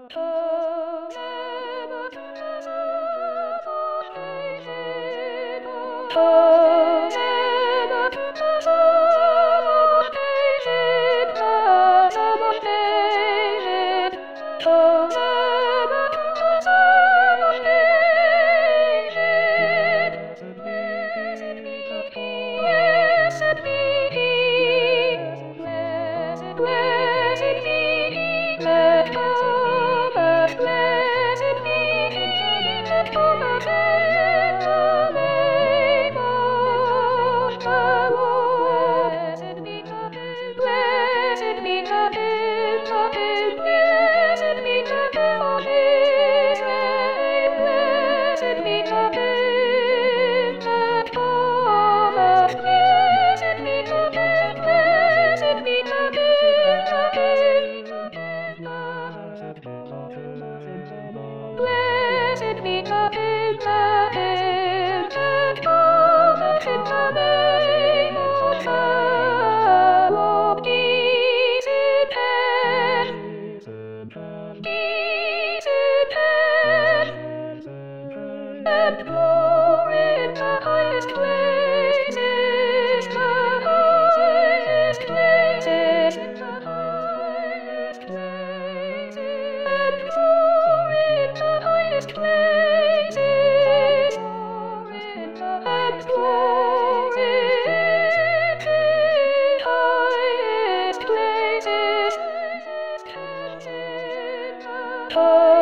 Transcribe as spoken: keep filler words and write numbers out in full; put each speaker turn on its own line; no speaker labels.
Blessed be the name, the name, the promise in the name of the Lord. Peace in earth, peace in earth, and glory in the highest places, the highest places, the highest places, and glory in the highest places, glory in the highest, glory in the highest places.